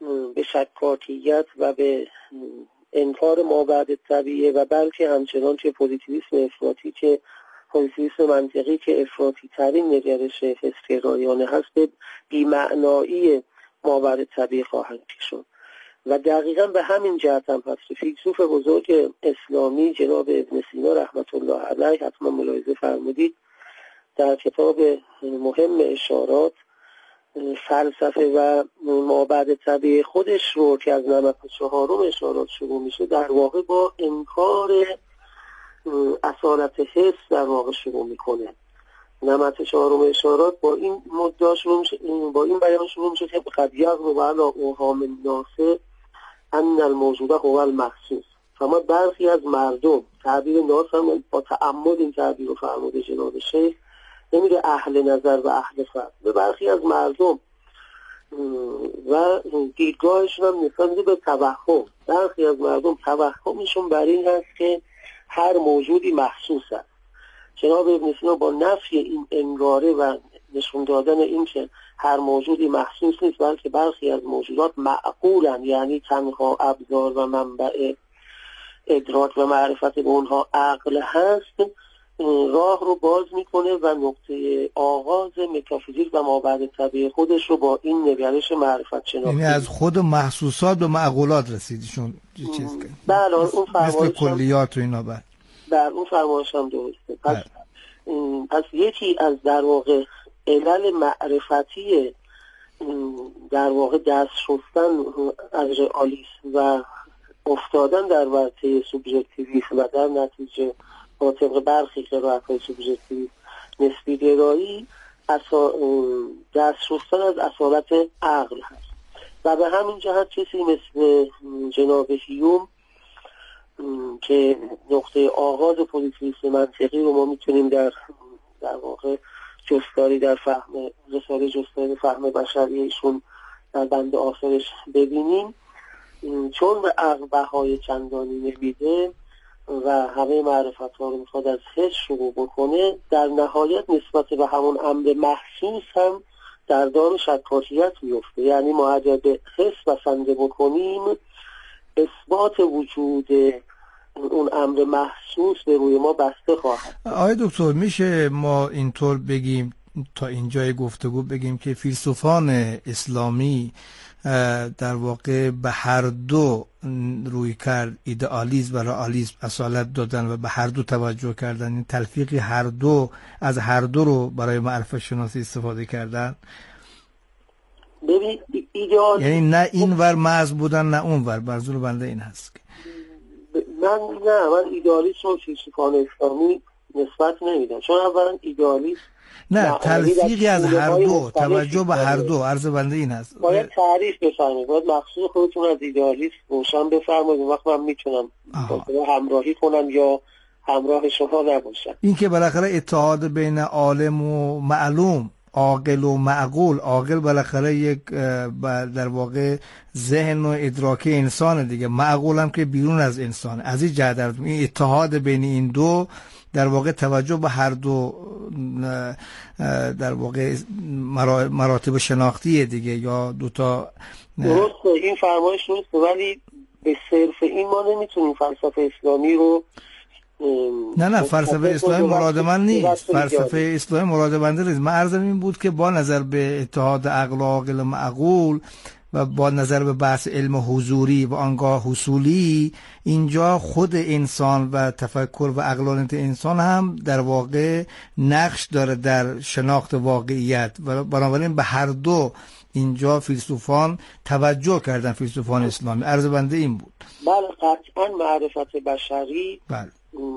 به شکاکیت و به انکار مابعد طبیعه و بلکه همچنان که پوزیتیویسم افراطی که پوزیتیویسم منطقی که افراطی ترین نگرش حسگرایانه هست به بی‌معنایی مابعد طبیعه خواهند کشاند. و دقیقا به همین جهت هم هست که فیلسوف بزرگ اسلامی جناب ابن سینا رحمت الله علیه، حتما ملاحظه فرمودید، در کتاب مهم اشارات فلسفه و مابعد طبیعه خودش رو که از نمط 4 اشارات شروع میشه در واقع با انکار اصالت حس در واقع شروع میکنه. نمط 4 اشارات با این مدعا شروع میشه، با این بیان شروع میشه که قد یغلب علی اوهام الناس ان الموجود هو المحسوس. اما برخی از مردم، تعبیر ناس هم با تعمد این تعبیر رو فرموده جناب شیخ، نمیگه اهل نظر و اهل فرد، به برخی از مردم و دیدگاهشون هم نسبت به توهم، برخی از مردم توهمشون بر این هست که هر موجودی محسوس است. جناب ابن سینا با نفی این انگاره و نشون دادن این که هر موجودی محسوس نیست بلکه برخی از موجودات معقولن، یعنی تنها ابزار و منبع ادراک و معرفت به اونها عقل هست، راه رو باز میکنه و نقطه آغاز متافیزیک و مابعد طبیعه خودش رو با این نگرش معرفت شناختی، یعنی از خود محسوسات به معقولات رسیدشون چیز که بله اون مثل کلیات و اینا. بله اون فرمایش هم درسته. پس یکی از در واقع علل معرفتی در واقع دست شستن از رئالیسم و افتادن در ورطه سوبژکتیویسم و در نتیجه با طبق برخی قرائت‌های سوبژکتیویسم نسبی گرایی دست شستن از اصالت عقل هست. و به همین جهت کسی مثل جناب هیوم که نقطه آغاز پوزیتیویسم منطقی رو ما میتونیم در واقع جستاری در فهم رساله جستاری فهم بشری ایشون در بند آخرش ببینیم، چون به عقل بهای چندانی نمیده و همه معرفت ها رو میخواد از حس شروع بکنه، در نهایت نسبت به همون امر محسوس هم در دار شکاکیت میفته. یعنی ما اگر به حس بسنده بکنیم اثبات وجود اون امر محسوس به روی ما بسته خواهد. آقای دکتر میشه ما اینطور بگیم تا اینجای گفتگو بگیم که فیلسوفان اسلامی در واقع به هر دو روی کرد، ایدئالیسم و رئالیسم اصالت دادن و به هر دو توجه کردن، این تلفیقی هر دو از هر دو رو برای معرفت شناسی استفاده کردن؟ ببین یعنی نه این ور محض بودن نه اون ور، منظور بنده این هست که من ایدئالیسم و فیلسوفان اسلامی نسبت نمیدم، چون اولا ایدئالیسم نه تلفیقی از هر دو، توجه به هر دو، عرض بنده این هست. باید تعریف بفرمایید، باید مقصود خودتون از ایدئالیسم روشن بفرمایید، اون وقت من میتونم همراهی کنم یا همراه شما نباشم. این که بالاخره اتحاد بین عالم و معلوم، عاقل و معقول، عاقل بالاخره یک در واقع ذهن و ادراک انسان دیگه، معقول هم که بیرون از انسان. از این جهت این اتحاد بین این دو در واقع توجه به هر دو در واقع مراتب شناختیه دیگه، یا دوتا. درسته، این فرمایش درسته، ولی به صرف این ما نمیتونیم فلسفه اسلامی رو نه فلسفه اسلامی مراد من نیست، فلسفه اسلامی مراد بنده نیست. من عرضم این بود که با نظر به اتحاد عقل و عاقل و معقول و با نظر به بحث علم حضوری و آنگاه حصولی، اینجا خود انسان و تفکر و عقلانیت انسان هم در واقع نقش داره در شناخت واقعیت و بنابراین به هر دو اینجا فیلسوفان توجه کردن، فیلسوفان اسلامی. عرض بنده این بود. بله قطعا معرفت بشری، بله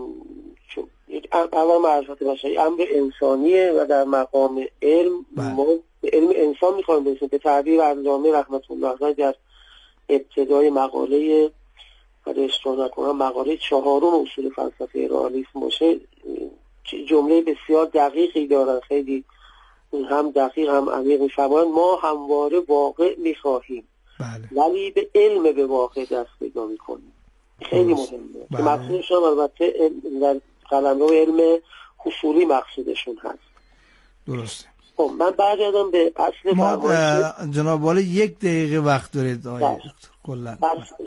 اول معرفت بشری امر انسانیه و در مقام علم ما به علم انسان میخوایم برسیم. به تعبیر علامه رحمت الله علیه در ابتدای مقاله، اگه اشتباه نکنم مقاله 4 اصول فلسفه رئالیسم باشه، جمله بسیار دقیقی دارن، خیلی هم دقیق هم عمیق می‌فرمایند ما همواره واقع می‌خواهیم ولی به علم به واقع دست پیدا می‌کنیم. خیلی مهمه که مقصودشون البته در قلمرو علم حصولی مقصودشون هست. درسته. خب من برگردم به اصل فرمایش. جناب والی 1 دقیقه وقت دارید کلا.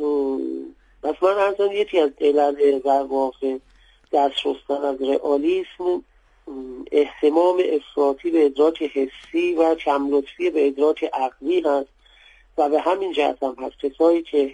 پس من اصلا یکی از علل در واقع دست شستن از رئالیسم اهتمام افراطی به ادراک حسی و کم لطفی به ادراک عقلی هست و به همین جهت هم هست کسایی که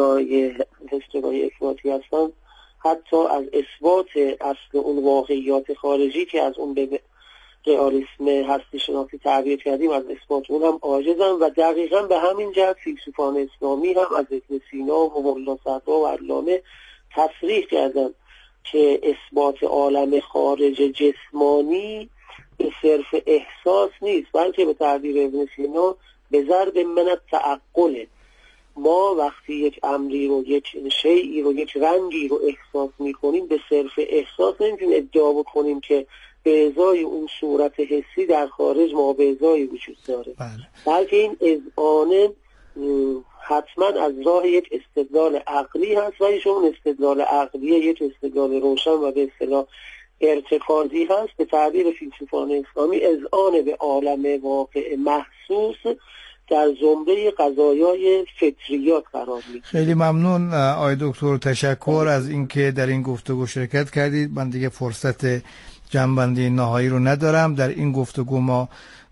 هسترای افراطی هستن حتی از اثبات اصل اون واقعیات خارجی که از اون به رئالیسم هستی شناسی تعبیر کردیم از اثبات اون هم عاجزن و دقیقا به همین جهت فیلسوفان اسلامی هم از ابن سینا و ملا صدرا و علامه تصریح کردن که اثبات عالم خارج جسمانی به صرف احساس نیست، بلکه به تعبیر ابن سینا به ضرب من التعقل. ما وقتی یک امری رو، یک شیئی رو، یک رنگی رو احساس میکنیم به صرف احساس نمیتونیم ادعا بکنیم که به ازای اون صورت حسی در خارج ما به ازای وجود داره، بلکه این اذعانه حتما از راه یک استدلال عقلی هست و ایشون استدلال عقلی یک استدلال روشن و به اصطلاح ارتکازی هست. به تعبیر فیلسوفان اسلامی اذعان به عالم واقع محسوس در زمره قضایای فطریات قرار میگیره. خیلی ممنون آقای دکتر، تشکر از اینکه در این گفتگو شرکت کردید. من دیگه فرصت جنبندی نهایی رو ندارم. در این گفتگو ما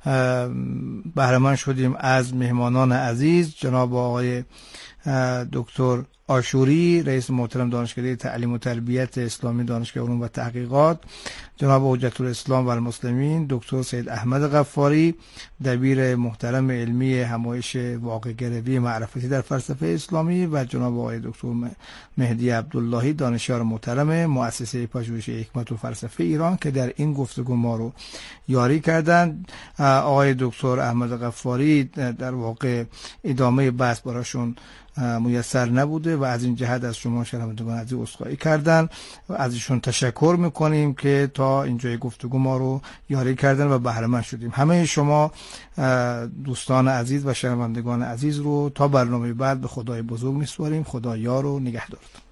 بهره مند شدیم از مهمانان عزیز، جناب آقای دکتر آشوری، رئیس محترم دانشکده تعلیم و تربیت اسلامی دانشگاه علوم و تحقیقات، جناب حجت الاسلام و المسلمین دکتر سید احمد غفاری، دبیر محترم علمی همایش واقع گروی معرفتی در فلسفه اسلامی، و جناب آقای دکتر مهدی عبداللهی، دانشیار محترم مؤسسه پژوهش حکمت و فلسفه ایران که در این گفتگو ما رو یاری کردند. آقای دکتر احمد غفاری در واقع ادامه بحث براشون میسر نبوده و از این جهت از شما شنوندگان عزیز عذرخواهی کردن و از ایشون تشکر میکنیم که تا اینجای گفتگو ما رو یاری کردن و بهره مند شدیم. همه شما دوستان عزیز و شنوندگان عزیز رو تا برنامه بعد به خدای بزرگ میسپاریم. خدا یار و نگهدارتون.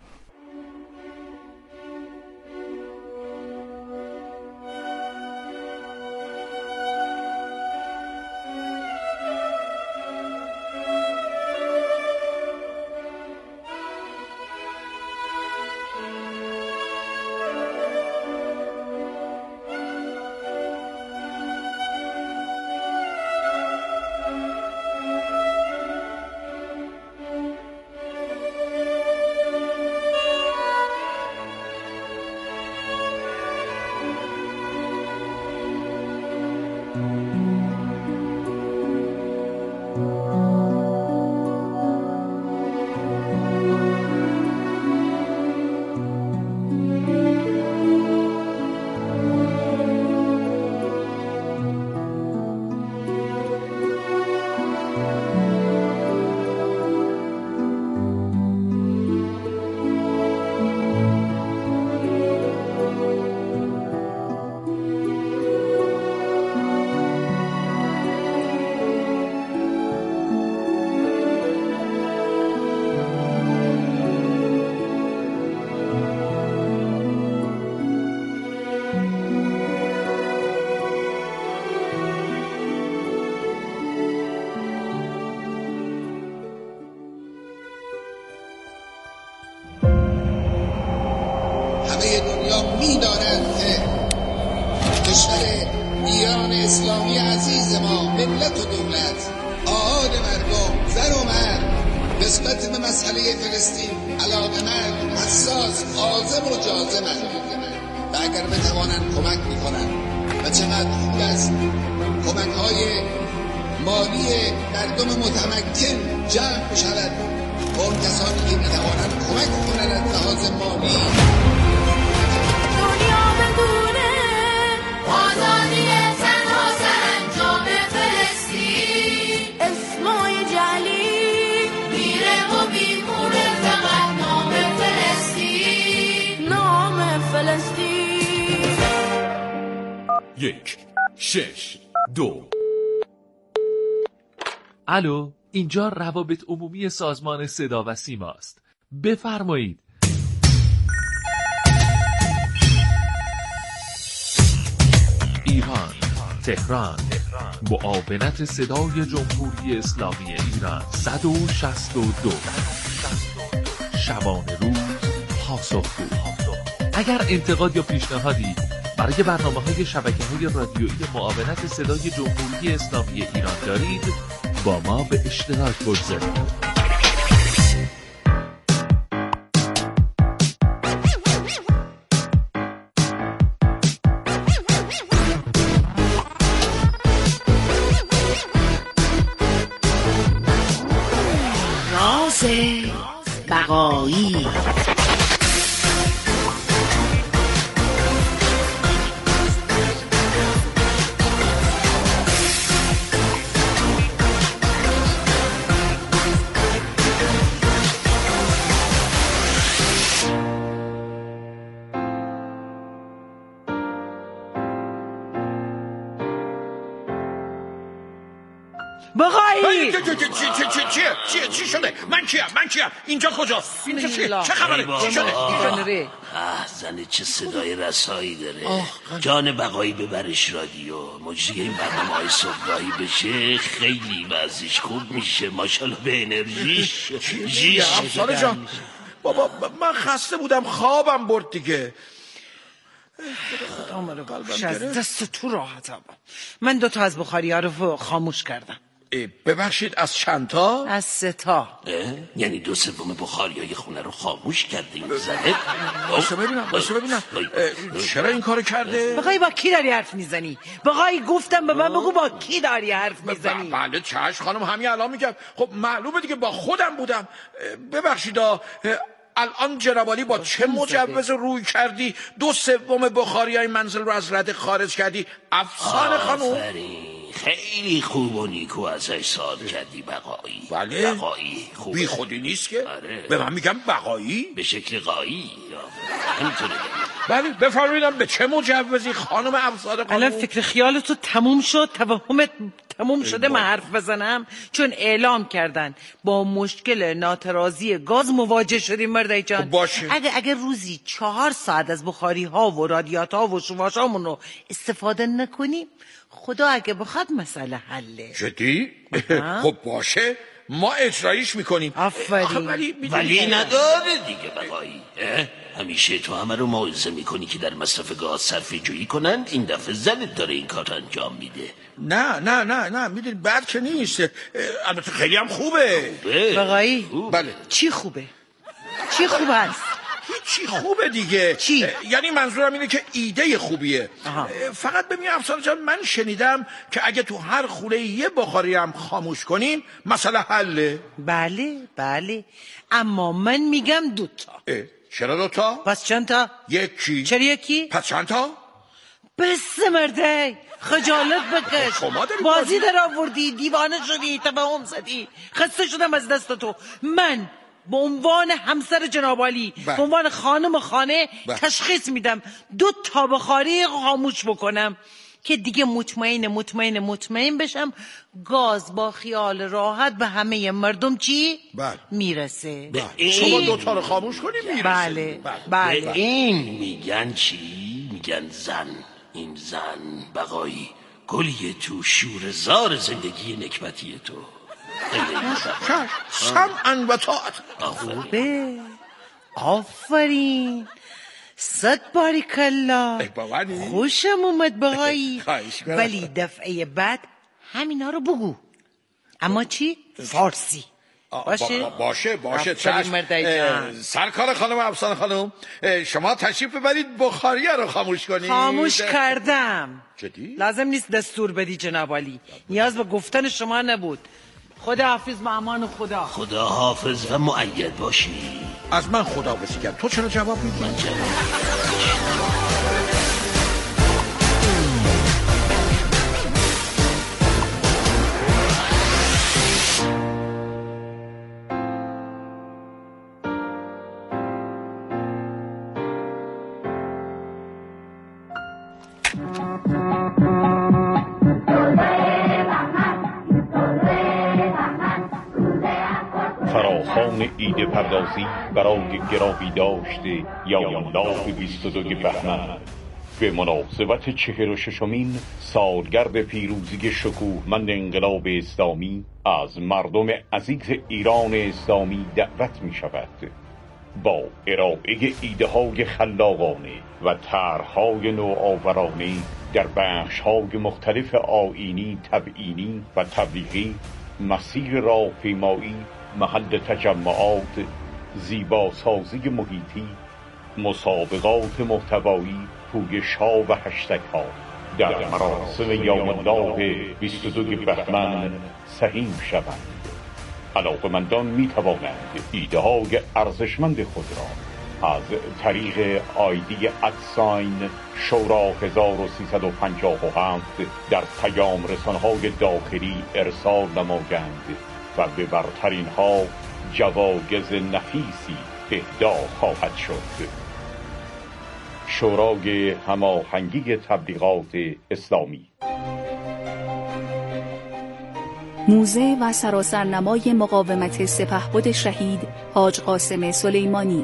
همه دنیا می‌دانند که کشور ایران اسلامی عزیز ما، ملت و دولت، آحاد مردم، زن و مرد، نسبت به مسئله فلسطین علاقه‌مند، حساس، عازم و جازمند و اگر بتوانند کمک می‌کنند و چقدر خوب است کمک‌های مالی مردم متمکن جمع شود با اون کسانی که می‌توانند کمک کنند از لحاظ مالی. دنیا بدونه آزادی تنها سرانجام فلسطین، اسمای جلی میره و میمونه فقط نام فلسطین، نام فلسطین. 1 6 2. الو، اینجا روابط عمومی سازمان صدا و سیما است. بفرمایید. ایران، تهران، معاونت صدای جمهوری اسلامی ایران 162 شبانه روز پاسخگو. اگر انتقاد یا پیشنهادی برای برنامه‌های شبکه‌های رادیویی معاونت صدای جمهوری اسلامی ایران دارید، با ما به اشتراک بگذارید. بقایی بقایی چی شده؟ من کیم؟ اینجا کجاست؟ اینجا چه خبره؟ چی شده؟ زن چه صدای رسایی داره. جان بقایی ببرش رادیو. مجری این برنامه های صبحگاهی بشه خیلی وضعیش خوب میشه. ماشاءالله به انرژیش. افسانه جان بابا من خسته بودم، خوابم برد دیگه. از دست تو راحتم. من 2 از بخاری ها رو خاموش کردم. ببخشید از چند تا؟ از 3 تا. یعنی 2/3 بخاری های خونه رو خاموش کردیم زده؟ باشو ببینم چرا این کارو کرده؟ بقایی با کی داری حرف میزنی؟ بقایی گفتم به من بگو با کی داری حرف میزنی؟ بله چشم خانم، همین الان میگم. خب معلومه دیگه با خودم بودم. ببخشید الان جنابالی با چه مجوز روی کردی 2/3 بخاری های منزل رو از رده خارج کردی؟ افسانه خانم خیلی خوب و نیکو ازش سوال کردی بقایی. بله بقایی خوبه. بی خودی نیست که؟ آره. به من میگم بقایی به شکل قایی. همینطوره. بله بفرمایید به چه مجوزی خانم افسانه خانم؟ الان فکر خیالتو تموم شد؟ توهمت تموم شده من حرف بزنم؟ چون اعلام کردن با مشکل ناترازی گاز مواجه شدیم مردای جان. باشه. اگه روزی 4 ساعت از بخاری ها و رادیات ها و شواش هامون رو استفاده نکنیم، خدا اگه بخواد مسئله حله. جدی؟ خب باشه ما اجرایش میکنیم. آفرین. ولی نداره دیگه بقایی. همیشه تو همه رو موعظه میکنی که در مصرف گاز صرفه جویی کنن. این دفعه زنت داره این کار انجام میده. نه میدونی بد که نیست. البته خیلی هم خوبه. بقایی بله چی خوبه؟ چی خوبه هست؟ چی خوبه دیگه؟ چی؟ یعنی منظورم اینه که ایده خوبیه. فقط ببین افسانه جان، من شنیدم که اگه تو هر خونه یه بخاری هم خاموش کنیم مسئله حله. بله اما من میگم 2 تا. چرا 2 تا؟ پس چند تا؟ یکی. چرا یکی؟ پس چند تا؟ بس مرده خجالت بکش. بازی در آوردی، دیوانه شدی، توهم زدی. خسته شدم از دست تو. من به عنوان همسر جنابالی به عنوان خانم خانه تشخیص میدم 2 تا بخاری خاموش بکنم که دیگه مطمئن بشم گاز با خیال راحت به همه مردم چی؟ میرسه. شما 2 تا رو خاموش کنیم میرسه. بله. این میگن چی؟ میگن زن. این زن بقایی گلیه تو شورزار زندگی نکبتی تو. سمعاً و طاعت. آفرین 100 باریکالله. خوشم اومد بقایی. ولی دفعه بعد همینا رو بگو. اما چی؟ فارسی. باشه چشم. سرکار خانم افسانه خانم، شما تشریف ببرید بخاری رو خاموش کنید. خاموش کردم. جدی؟ لازم نیست دستور بدی جنابالی، نیاز به گفتن شما نبود. خدا حافظ و امان خدا. خدا حافظ و مؤید باشی. از من خدا بسیگر. تو چرا جواب میدی؟ من جواب فراخوان ایده پردازی برای گرامی داشته یا لاف 22 بهمن به مناسبت 46مین سالگرد پیروزی شکوهمند انقلاب اسلامی از مردم عزیز ایران اسلامی دعوت می شود با ارائه ایده‌های خلاقانه و طرح‌های نوآورانه در بخش‌های مختلف آیینی، تبیینی و تبلیغی، مسیر راهپیمایی، محل تجمعات، زیباسازی محیطی، مسابقات محتوایی، پویش‌ها و هشتگ‌ها در مراسم یوم الله 22 بهمن سهیم شوند. علاقمندان می توانند ایده‌های ارزشمند خود را از طریق آیدی ادساین شورا 1357 در پیام رسانه‌های داخلی ارسال نمایند و به برترین ها جوایز نفیسی اهدا خواهد شد. شورای هماهنگی تبلیغات اسلامی. موزه و سراسرنمای مقاومت سپهبد شهید حاج قاسم سلیمانی.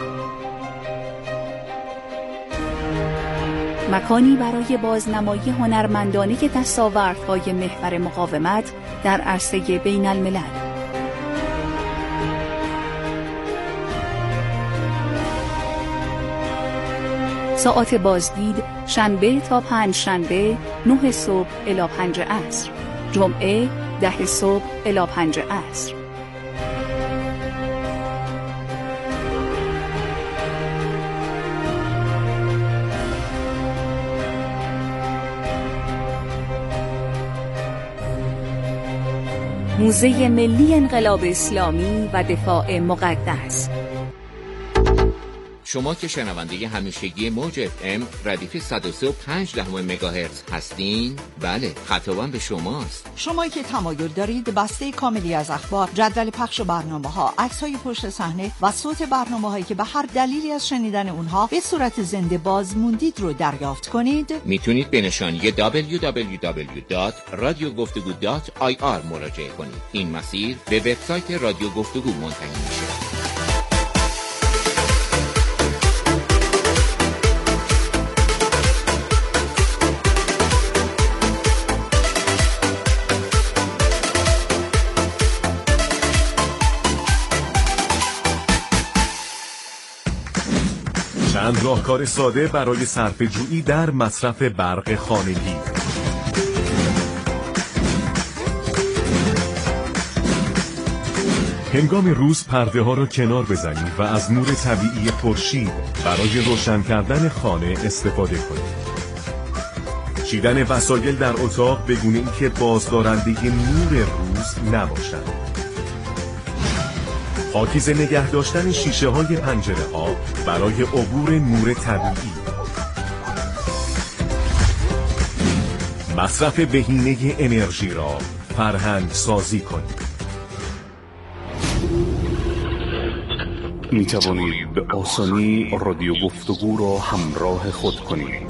مکانی برای بازنمایی هنرمندانه دستاوردهای محور مقاومت در عرصه بین الملل. ساعات بازدید شنبه تا پنجشنبه 9 صبح الی 5 عصر، جمعه 10 صبح الی 5 عصر. موزه ملی انقلاب اسلامی و دفاع مقدس. شما که شنونده همیشگی موج FM ردیف 103.5 مگاهرتز هستین، بله، خطابم به شماست. شما که تمایل دارید بسته کاملی از اخبار، جدول پخش برنامه‌ها، عکس‌های پشت صحنه و صوت برنامه‌هایی که به هر دلیلی از شنیدن اونها به صورت زنده باز موندید رو دریافت کنید، میتونید به نشانی www.radiogoftugou.ir مراجعه کنید. این مسیر به وبسایت رادیو گفتگو منتهی میشه. چند راهکار ساده برای صرفه‌جویی در مصرف برق خانگی. هنگام روز پرده ها را کنار بزنید و از نور طبیعی خورشید برای روشن کردن خانه استفاده کنید. چیدن وسایل در اتاق به گونه‌ای که بازدارنده نور روز نباشند. پاکیزه نگه داشتن شیشه های پنجره ها برای عبور نور طبیعی. مصرف بهینه انرژی را فرهنگ سازی کنید. می توانید به آسانی رادیو گفتگو را همراه خود کنید.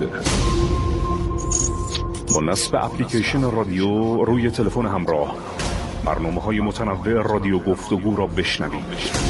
با نصب اپلیکیشن رادیو روی تلفن همراه برنامه‌های متنوع رادیو گفتگو را بشنوید.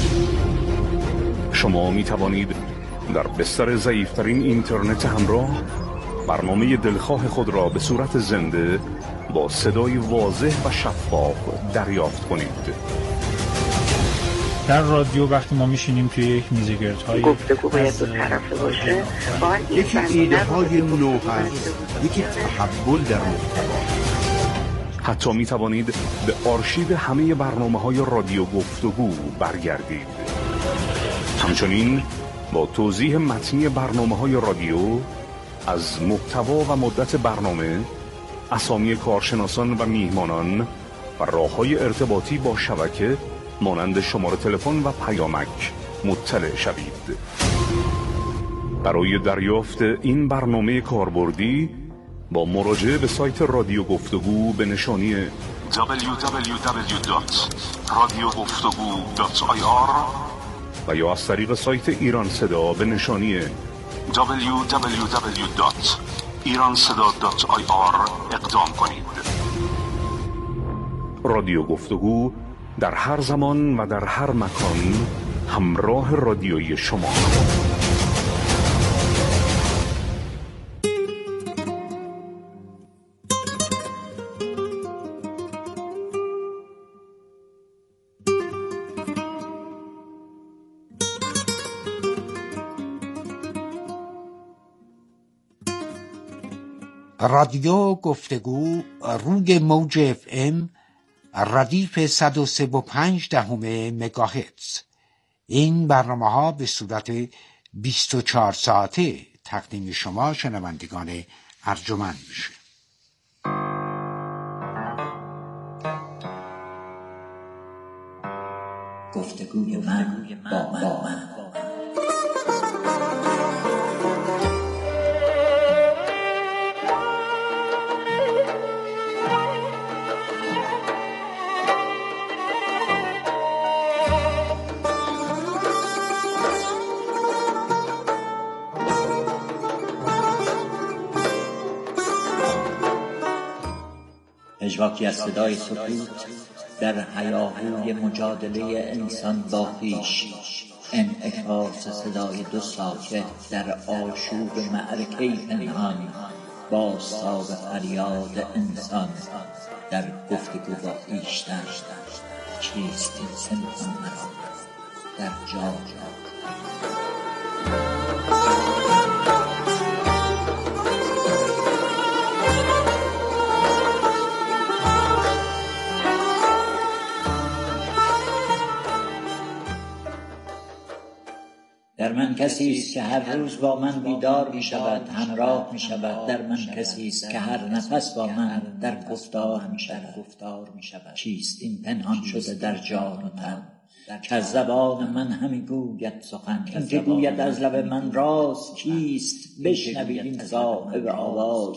شما می توانید در بستر ضعیف‌ترین اینترنت همراه برنامه دلخواه خود را به صورت زنده با صدای واضح و شفاف دریافت کنید. در رادیو وقتی ما میشینیم توی یک میزگردهای گفتگو باید دو طرفه باشه، یکی ایده های نو هست، یکی تحول در محتوا. حتی می توانید به آرشیو همه برنامه‌های رادیو گفتگو برگردید. همچنین با توضیح متنی برنامه‌های رادیو از محتوا و مدت برنامه، اسامی کارشناسان و میهمانان و راه‌های ارتباطی با شبکه مانند شماره تلفن و پیامک مطلع شوید. برای دریافت این برنامه کاربردی با مراجعه به سایت رادیو گفتگو به نشانی www.radiogoftagou.ir و یا از طریق سایت ایران صدا به نشانی www.iranseda.ir اقدام کنید. رادیو گفتگو در هر زمان و در هر مکان همراه رادیویی شما. رادیو گفتگو روی موج FM ردیف 103.5 مگاهرتز. این برنامه‌ها به صورت 24 ساعته تقدیم شما شنوندگان ارجمند میشه. گفتگوی من با من. پژواکی از صدای سکوت در هیاهوی مجادله انسان با خویش، انعکاس صدای دو ساکت در آشوب معرکه پنهان، بازتاب فریاد انسان در گفتگو با خویشتن. چیست این پنهان مرا در جا در من کسی است که هر روز با من بیدار می شود، همراه می شود. در من کسی است که هر نفس با من در گفتار می شود. چیست این پنهان شده در جان و تن که از زبان من همی گوید سخن؟ این که گوید از لب من راست کیست؟ بشنوید این صاحب آواز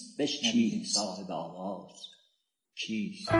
چیست؟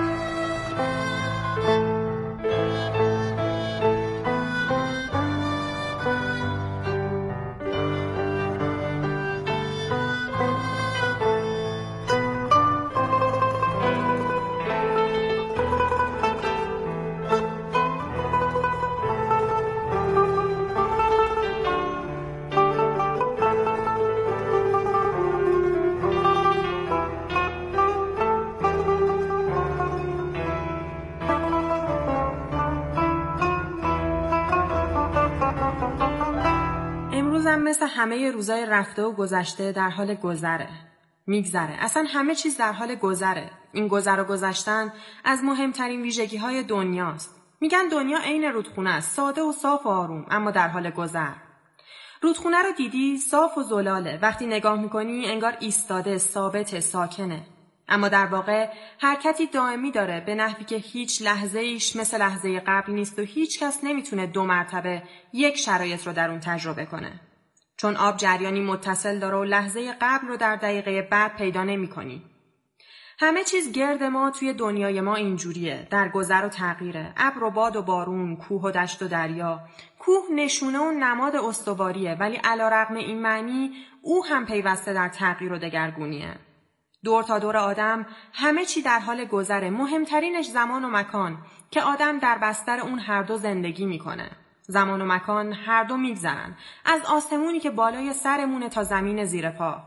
مثل همه روزای رفته و گذشته در حال میگذره. اصلا همه چیز در حال گذره. این گذر و گذشتن از مهمترین ویژگی‌های دنیاست. میگن دنیا عین رودخونه است، ساده و صاف و آروم، اما در حال گذر. رودخونه رو دیدی؟ صاف و زلاله. وقتی نگاه میکنی انگار ایستاده، ثابت، ساکنه. اما در واقع حرکتی دائمی داره، به نحوی که هیچ لحظه‌ایش مثل لحظه قبل نیست و هیچ کس نمیتونه 2 مرتبه یک شرایط رو در اون تجربه کنه. چون آب جریانی متصل داره و لحظه قبل رو در دقیقه بعد پیدا نمی‌کنی. همه چیز گرد ما توی دنیای ما اینجوریه، در گذر و تغییره. ابر و باد و بارون، کوه و دشت و دریا. کوه نشونه و نماد استواریه، ولی علی‌رغم این معنی او هم پیوسته در تغییر و دگرگونیه. دور تا دور آدم همه چی در حال گذره، مهمترینش زمان و مکان که آدم در بستر اون هر دو زندگی میکنه. زمان و مکان هر دو میگذرن، از آسمونی که بالای سرمونه تا زمین زیر پا.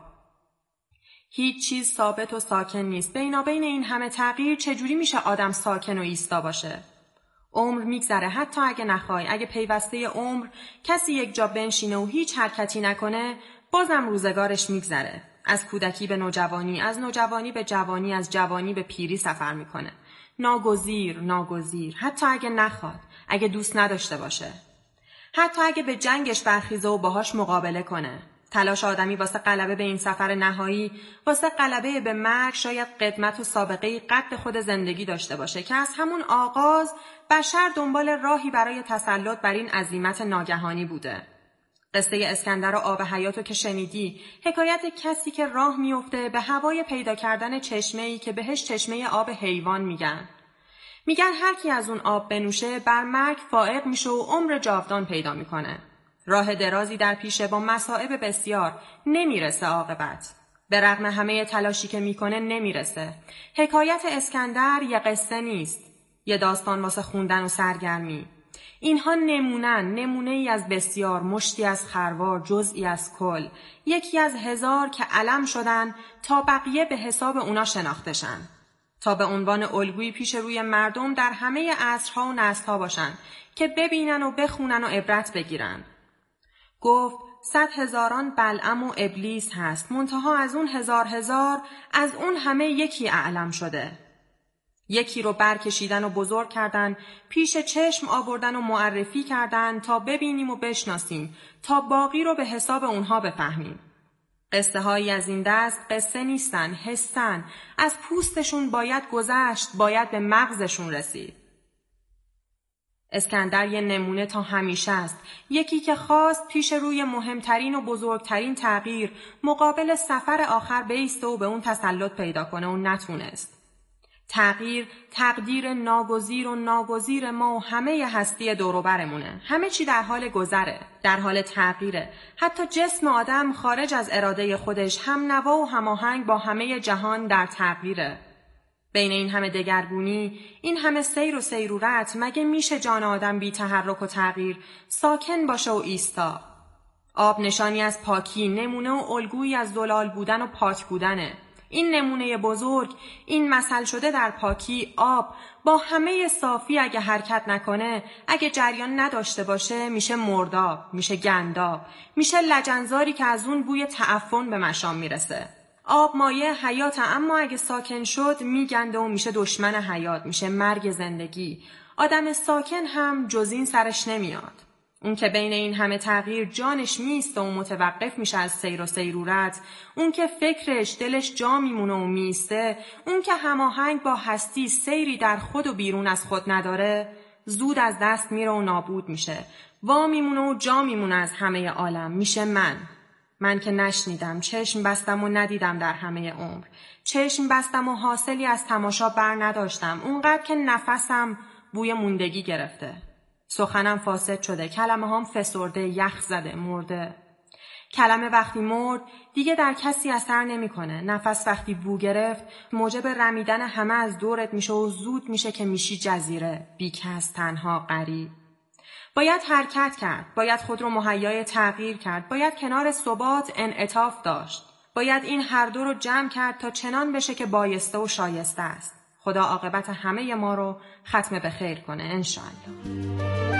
هیچ چیز ثابت و ساکن نیست. بینابین این همه تغییر چجوری میشه آدم ساکن و ایستا باشه؟ عمر میگذره، حتی اگه نخوای. اگه پیوسته عمر کسی یک جا بنشینه و هیچ حرکتی نکنه، بازم روزگارش میگذره. از کودکی به نوجوانی، از نوجوانی به جوانی، از جوانی به پیری سفر میکنه. ناگزیر، حتی اگه نخواد، اگه دوست نداشته باشه. حتی اگه به جنگش برخیزه و باهاش مقابله کنه. تلاش آدمی واسه غلبه به این سفر نهایی، واسه غلبه به مرگ، شاید قدمت و سابقه قد خود زندگی داشته باشه که از همون آغاز بشر دنبال راهی برای تسلط بر این عزیمت ناگهانی بوده. قصه اسکندر و آب حیاتو که شنیدی، حکایت کسی که راه میفته به هوای پیدا کردن چشمه‌ای که بهش چشمه آب حیوان میگن. میگن هر کی از اون آب بنوشه بر مرگ فائق میشه و عمر جاودان پیدا میکنه. راه درازی در پیشه با مصائب بسیار، نمیرسه عاقبت. به رغم همه تلاشی که میکنه نمیرسه. حکایت اسکندر یه قصه نیست، یه داستان واسه خوندن و سرگرمی. اینها نمونه‌ای از بسیار، مشتی از خروار، جزئی از کل، یکی از 1000 که علم شدن تا بقیه به حساب اونا شناخته شن، تا به عنوان الگویی پیش روی مردم در همه عصرها و نسل‌ها باشن که ببینن و بخونن و عبرت بگیرن. گفت 100,000 بلعم و ابلیس هست، منتها از اون 1000 از اون همه یکی اعلم شده. یکی رو برکشیدن و بزرگ کردن، پیش چشم آوردن و معرفی کردن تا ببینیم و بشناسیم، تا باقی رو به حساب اونها بفهمیم. قصه هایی از این دست قصه نیستن، حسن. از پوستشون باید گذشت، باید به مغزشون رسید. اسکندر یه نمونه تا همیشه است. یکی که خواست پیش روی مهمترین و بزرگترین تغییر مقابل سفر آخر بیسته و به اون تسلط پیدا کنه و نتونست. تغییر تقدیر ناگزیر و ناگزیر ما و همه هستی دور و برمونه. همه چی در حال گذره، در حال تغییره. حتی جسم آدم خارج از اراده خودش هم نوا و هماهنگ با همه جهان در تغییره. بین این همه دگرگونی، این همه سیر و سیرورت، مگه میشه جان آدم بی تحرک و تغییر ساکن باشه و ایستا؟ آب نشانی از پاکی، نمونه و الگویی از زلال بودن و پاک بودنه. این نمونه بزرگ، این مثل شده در پاکی، آب با همه صافی اگه حرکت نکنه، اگه جریان نداشته باشه، میشه مرداب، میشه گنداب، میشه لجنزاری که از اون بوی تعفن به مشام میرسه. آب مایه حیات، اما اگه ساکن شد میگنده و میشه دشمن حیات، میشه مرگ زندگی. آدم ساکن هم جز این سرش نمیاد. اون که بین این همه تغییر جانش میسته و متوقف میشه از سیر و سیرورت، اون که فکرش دلش جا میمونه و میسته، اون که هماهنگ با هستی سیری در خود و بیرون از خود نداره، زود از دست میره و نابود میشه. وا میمونه و جا میمونه از همه عالم. میشه من که نشنیدم، چشم بستم و ندیدم در همه عمر. چشم بستم و حاصلی از تماشا بر نداشتم، اونقدر که نفسم بوی موندگی گرفته. سخنم فاسد شده، کلمه هم فسرده، یخ زده، مرده. کلمه وقتی مرد دیگه در کسی اثر نمیکنه. نفس وقتی بو گرفت موجب رمیدن همه از دورت میشه و زود میشه که میشی جزیره، بیکس، تنها، غریب. باید حرکت کرد، باید خود رو مهیای تغییر کرد، باید کنار ثبات انعطاف داشت. باید این هر دو رو جمع کرد تا چنان بشه که بایسته و شایسته است. خدا عاقبت همه ما رو ختم به خیر کنه انشاءالله.